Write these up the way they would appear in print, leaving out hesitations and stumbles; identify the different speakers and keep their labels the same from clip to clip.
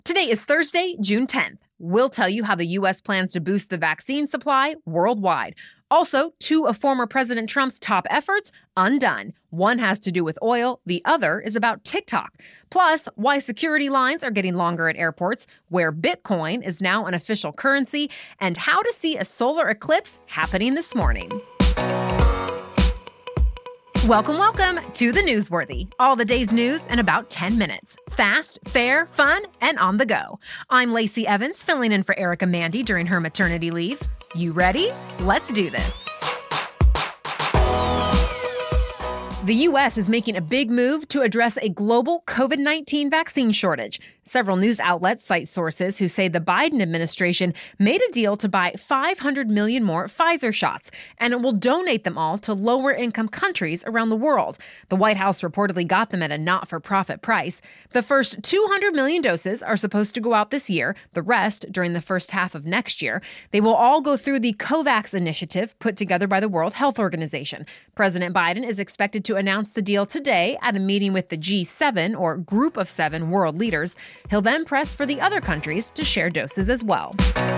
Speaker 1: Today is Thursday, June 10th. We'll tell you how the U.S. plans to boost the vaccine supply worldwide. Also, two of former President Trump's top efforts undone. One has to do with oil, the other is about TikTok. Plus, why security lines are getting longer at airports, where Bitcoin is now an official currency, and how to see a solar eclipse happening this morning. Welcome to The Newsworthy. All the day's news in about 10 minutes. Fast, fair, fun, and on the go. I'm Lacey Evans, filling in for Erica Mandy during her maternity leave. You ready? Let's do this. The U.S. is making a big move to address a global COVID-19 vaccine shortage. Several news outlets cite sources who say the Biden administration made a deal to buy 500 million more Pfizer shots, and it will donate them all to lower-income countries around the world. The White House reportedly got them at a not-for-profit price. The first 200 million doses are supposed to go out this year, the rest during the first half of next year. They will all go through the COVAX initiative put together by the World Health Organization. President Biden is expected to announce the deal today at a meeting with the G7, or Group of Seven world leaders. He'll then press for the other countries to share doses as well.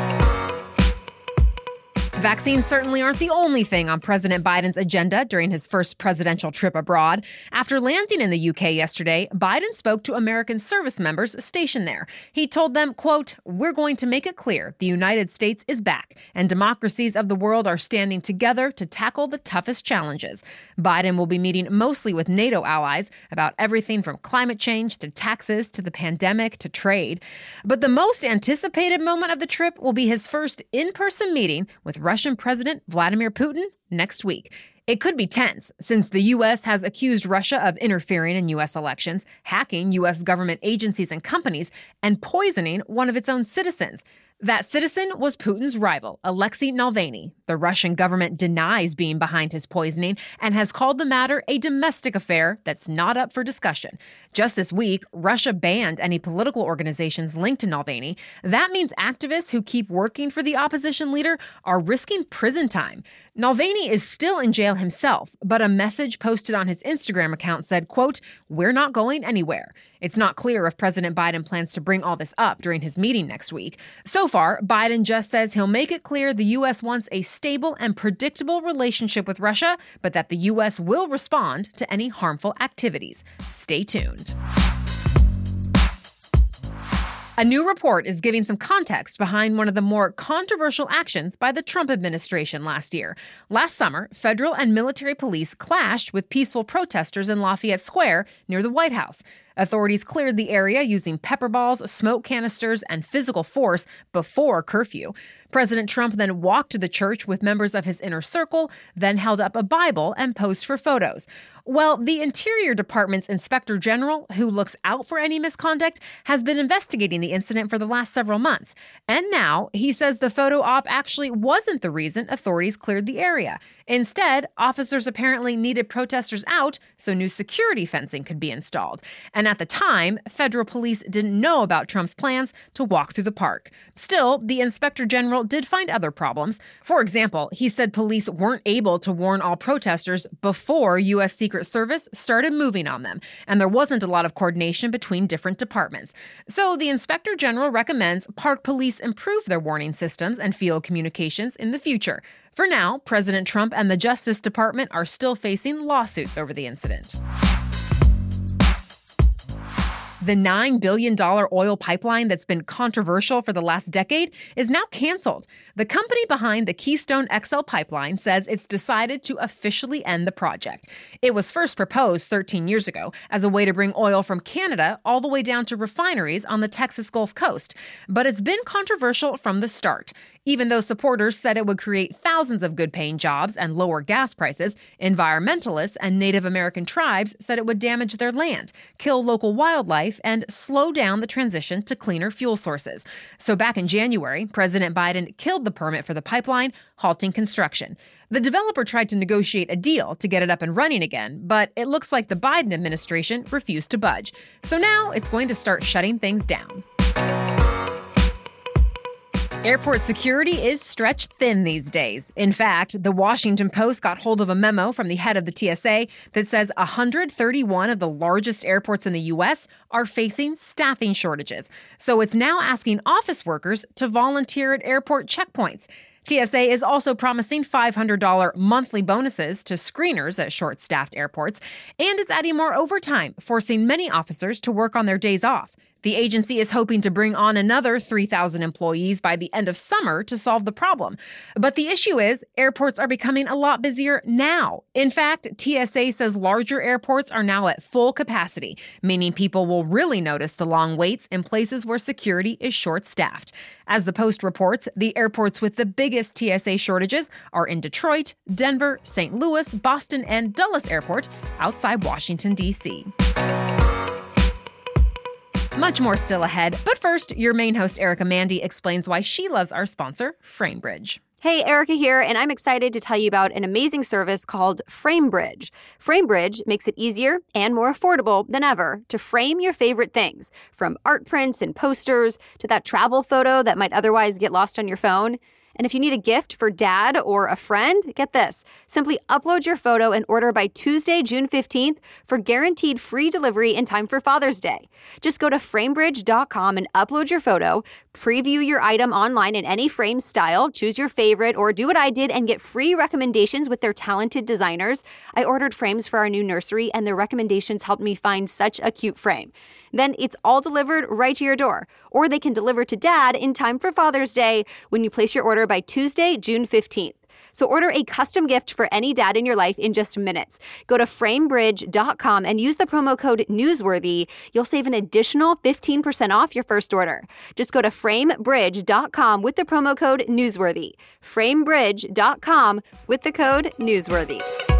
Speaker 1: Vaccines certainly aren't the only thing on President Biden's agenda during his first presidential trip abroad. After landing in the UK yesterday, Biden spoke to American service members stationed there. He told them, quote, "We're going to make it clear the United States is back, and democracies of the world are standing together to tackle the toughest challenges." Biden will be meeting mostly with NATO allies about everything from climate change to taxes to the pandemic to trade. But the most anticipated moment of the trip will be his first in-person meeting with Russian President Vladimir Putin next week. It could be tense, since the U.S. has accused Russia of interfering in U.S. elections, hacking U.S. government agencies and companies, and poisoning one of its own citizens. That citizen was Putin's rival, Alexei Navalny. The Russian government denies being behind his poisoning and has called the matter a domestic affair that's not up for discussion. Just this week, Russia banned any political organizations linked to Navalny. That means activists who keep working for the opposition leader are risking prison time. Navalny is still in jail himself, but a message posted on his Instagram account said, quote, "We're not going anywhere." It's not clear if President Biden plans to bring all this up during his meeting next week. So far, Biden just says he'll make it clear the U.S. wants a stable and predictable relationship with Russia, but that the U.S. will respond to any harmful activities. Stay tuned. A new report is giving some context behind one of the more controversial actions by the Trump administration last year. Last summer, federal and military police clashed with peaceful protesters in Lafayette Square near the White House. Authorities cleared the area using pepper balls, smoke canisters, and physical force before curfew. President Trump then walked to the church with members of his inner circle, then held up a Bible and posed for photos. Well, the Interior Department's Inspector General, who looks out for any misconduct, has been investigating the incident for the last several months. And now he says the photo op actually wasn't the reason authorities cleared the area. Instead, officers apparently needed protesters out so new security fencing could be installed. And at the time, federal police didn't know about Trump's plans to walk through the park. Still, the Inspector General did find other problems. For example, he said police weren't able to warn all protesters before U.S. Secret Service started moving on them, and there wasn't a lot of coordination between different departments. So the Inspector General recommends park police improve their warning systems and field communications in the future. For now, President Trump and the Justice Department are still facing lawsuits over the incident. The $9 billion oil pipeline that's been controversial for the last decade is now canceled. The company behind the Keystone XL pipeline says it's decided to officially end the project. It was first proposed 13 years ago as a way to bring oil from Canada all the way down to refineries on the Texas Gulf Coast. But it's been controversial from the start. Even though supporters said it would create thousands of good-paying jobs and lower gas prices, environmentalists and Native American tribes said it would damage their land, kill local wildlife, and slow down the transition to cleaner fuel sources. So back in January, President Biden killed the permit for the pipeline, halting construction. The developer tried to negotiate a deal to get it up and running again, but it looks like the Biden administration refused to budge. So now it's going to start shutting things down. Airport security is stretched thin these days. In fact, the Washington Post got hold of a memo from the head of the TSA that says 131 of the largest airports in the U.S. are facing staffing shortages. So it's now asking office workers to volunteer at airport checkpoints. TSA is also promising $500 monthly bonuses to screeners at short-staffed airports, and it's adding more overtime, forcing many officers to work on their days off. The agency is hoping to bring on another 3,000 employees by the end of summer to solve the problem. But the issue is, airports are becoming a lot busier now. In fact, TSA says larger airports are now at full capacity, meaning people will really notice the long waits in places where security is short-staffed. As the Post reports, the airports with the biggest TSA shortages are in Detroit, Denver, St. Louis, Boston, and Dulles Airport outside Washington, D.C. Much more still ahead, but first, your main host Erica Mandy explains why she loves our sponsor, FrameBridge.
Speaker 2: Hey, Erica here, and I'm excited to tell you about an amazing service called FrameBridge. FrameBridge makes it easier and more affordable than ever to frame your favorite things, from art prints and posters to that travel photo that might otherwise get lost on your phone. And if you need a gift for dad or a friend, get this. Simply upload your photo and order by Tuesday, June 15th for guaranteed free delivery in time for Father's Day. Just go to framebridge.com and upload your photo, preview your item online in any frame style, choose your favorite, or do what I did and get free recommendations with their talented designers. I ordered frames for our new nursery, and their recommendations helped me find such a cute frame. Then it's all delivered right to your door. Or they can deliver to dad in time for Father's Day when you place your order by Tuesday, June 15th. So order a custom gift for any dad in your life in just minutes. Go to framebridge.com and use the promo code Newsworthy. You'll save an additional 15% off your first order. Just go to framebridge.com with the promo code Newsworthy. Framebridge.com with the code Newsworthy.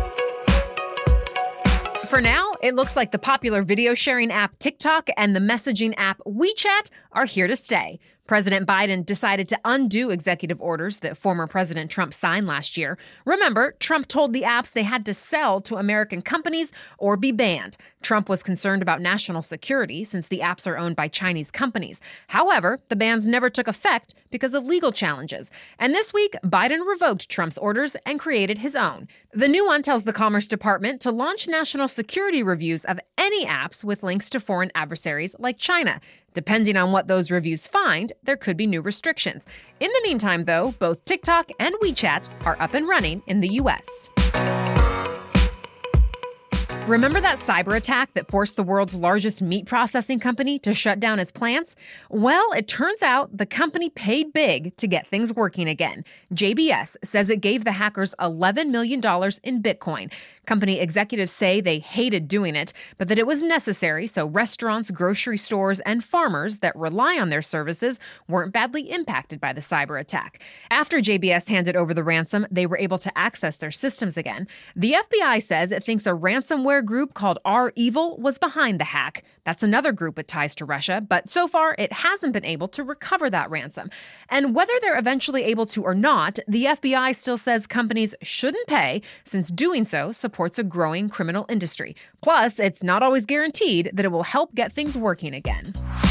Speaker 1: For now, it looks like the popular video sharing app TikTok and the messaging app WeChat are here to stay. President Biden decided to undo executive orders that former President Trump signed last year. Remember, Trump told the apps they had to sell to American companies or be banned. Trump was concerned about national security since the apps are owned by Chinese companies. However, the bans never took effect because of legal challenges. And this week, Biden revoked Trump's orders and created his own. The new one tells the Commerce Department to launch national security reviews of any apps with links to foreign adversaries like China. Depending on what those reviews find, there could be new restrictions. In the meantime, though, both TikTok and WeChat are up and running in the U.S. Remember that cyber attack that forced the world's largest meat processing company to shut down its plants? Well, it turns out the company paid big to get things working again. JBS says it gave the hackers $11 million in Bitcoin. Company executives say they hated doing it, but that it was necessary so restaurants, grocery stores, and farmers that rely on their services weren't badly impacted by the cyber attack. After JBS handed over the ransom, they were able to access their systems again. The FBI says it thinks a ransomware group called REvil was behind the hack. That's another group with ties to Russia, but so far it hasn't been able to recover that ransom. And whether they're eventually able to or not, the FBI still says companies shouldn't pay, since doing so supports a growing criminal industry. Plus, it's not always guaranteed that it will help get things working again.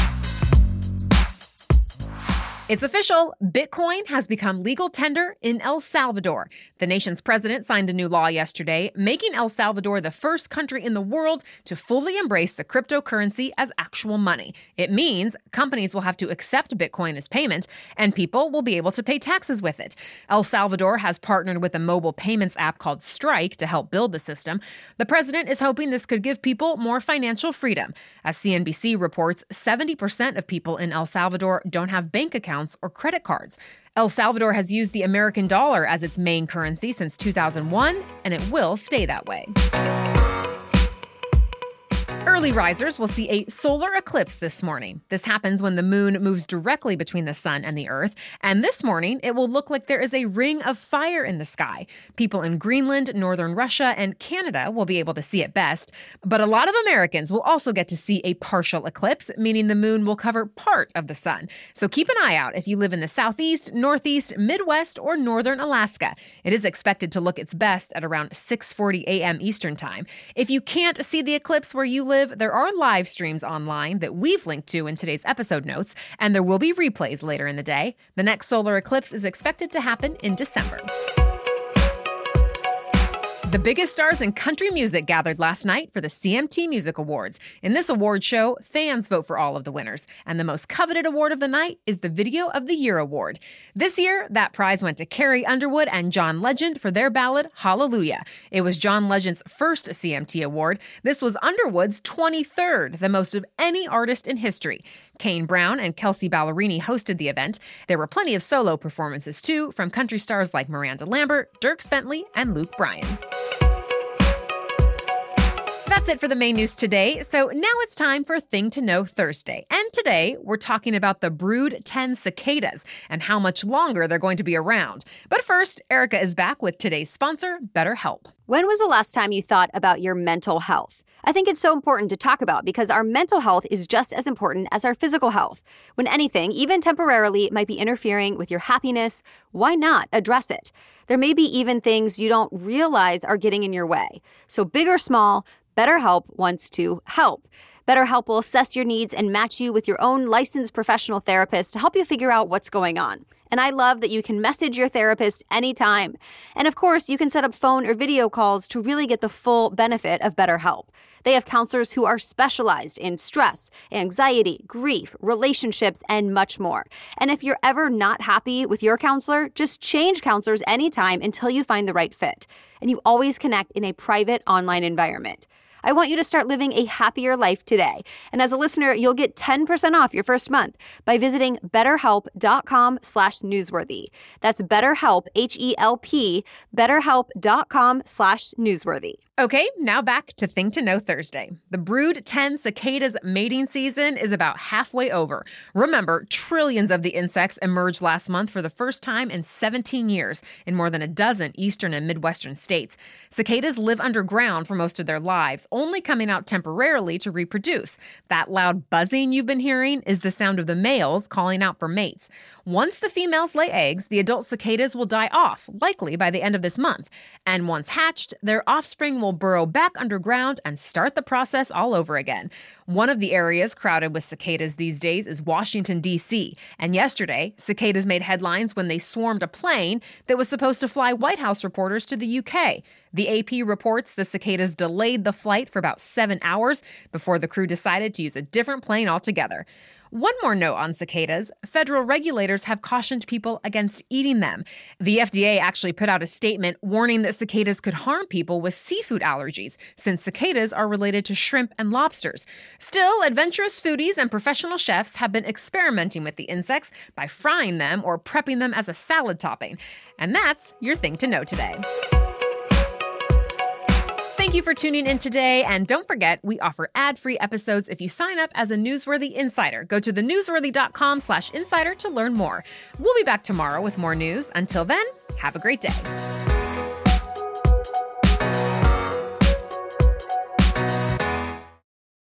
Speaker 1: It's official. Bitcoin has become legal tender in El Salvador. The nation's president signed a new law yesterday, making El Salvador the first country in the world to fully embrace the cryptocurrency as actual money. It means companies will have to accept Bitcoin as payment, and people will be able to pay taxes with it. El Salvador has partnered with a mobile payments app called Strike to help build the system. The president is hoping this could give people more financial freedom. As CNBC reports, 70% of people in El Salvador don't have bank accounts or credit cards. El Salvador has used the American dollar as its main currency since 2001, and it will stay that way. Early risers will see a solar eclipse this morning. This happens when the moon moves directly between the sun and the earth, and this morning it will look like there is a ring of fire in the sky. People in Greenland, northern Russia, and Canada will be able to see it best, but a lot of Americans will also get to see a partial eclipse, meaning the moon will cover part of the sun. So keep an eye out if you live in the southeast, northeast, Midwest, or northern Alaska. It is expected to look its best at around 6:40 a.m. Eastern Time. If you can't see the eclipse where you live, live, there are live streams online that we've linked to in today's episode notes, and there will be replays later in the day. The next solar eclipse is expected to happen in December. The biggest stars in country music gathered last night for the CMT Music Awards. In this award show, fans vote for all of the winners, and the most coveted award of the night is the Video of the Year award. This year, that prize went to Carrie Underwood and John Legend for their ballad, Hallelujah. It was John Legend's first CMT award. This was Underwood's 23rd, the most of any artist in history. Kane Brown and Kelsey Ballerini hosted the event. There were plenty of solo performances, too, from country stars like Miranda Lambert, Dierks Bentley, and Luke Bryan. That's it for the main news today. So now it's time for Thing to Know Thursday. And today, we're talking about the Brood 10 cicadas and how much longer they're going to be around. But first, Erica is back with today's sponsor, BetterHelp.
Speaker 2: When was the last time you thought about your mental health? I think it's so important to talk about because our mental health is just as important as our physical health. When anything, even temporarily, might be interfering with your happiness, why not address it? There may be even things you don't realize are getting in your way. So big or small, BetterHelp wants to help. BetterHelp will assess your needs and match you with your own licensed professional therapist to help you figure out what's going on. And I love that you can message your therapist anytime. And of course, you can set up phone or video calls to really get the full benefit of BetterHelp. They have counselors who are specialized in stress, anxiety, grief, relationships, and much more. And if you're ever not happy with your counselor, just change counselors anytime until you find the right fit. And you always connect in a private online environment. I want you to start living a happier life today. And as a listener, you'll get 10% off your first month by visiting betterhelp.com/newsworthy. That's BetterHelp, H-E-L-P, betterhelp.com/newsworthy.
Speaker 1: Okay, now back to Thing to Know Thursday. The Brood 10 cicadas mating season is about halfway over. Remember, trillions of the insects emerged last month for the first time in 17 years in more than a dozen eastern and midwestern states. Cicadas live underground for most of their lives, only coming out temporarily to reproduce. That loud buzzing you've been hearing is the sound of the males calling out for mates. Once the females lay eggs, the adult cicadas will die off, likely by the end of this month. And once hatched, their offspring will burrow back underground and start the process all over again. One of the areas crowded with cicadas these days is Washington, D.C. And yesterday, cicadas made headlines when they swarmed a plane that was supposed to fly White House reporters to the U.K. The AP reports the cicadas delayed the flight for about 7 hours before the crew decided to use a different plane altogether. One more note on cicadas. Federal regulators have cautioned people against eating them. The FDA actually put out a statement warning that cicadas could harm people with seafood allergies, since cicadas are related to shrimp and lobsters. Still, adventurous foodies and professional chefs have been experimenting with the insects by frying them or prepping them as a salad topping. And that's your Thing to Know today. Thank you for tuning in today, and don't forget, we offer ad-free episodes if you sign up as a Newsworthy Insider. Go to thenewsworthy.com/insider to learn more. We'll be back tomorrow with more news. Until then, have a great day.